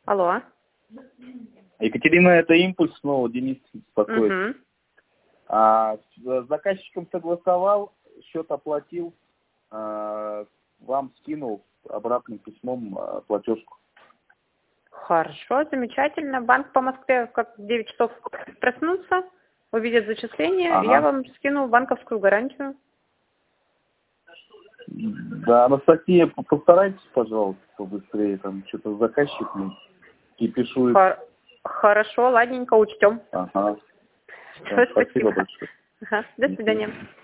Алло. Екатерина, это импульс снова, Денис беспокоит. Угу. С заказчиком согласовал, счет оплатил, вам скинул обратным письмом платежку. Хорошо, замечательно. Банк по Москве как в 9 часов проснутся, увидят зачисление, Ага. я вам скину банковскую гарантию. Да, Анастасия, постарайтесь, пожалуйста, побыстрее, там что-то заказчик кипишует. Хорошо, ладненько, учтем. Ага. Все, Спасибо большое. Ага, до свидания.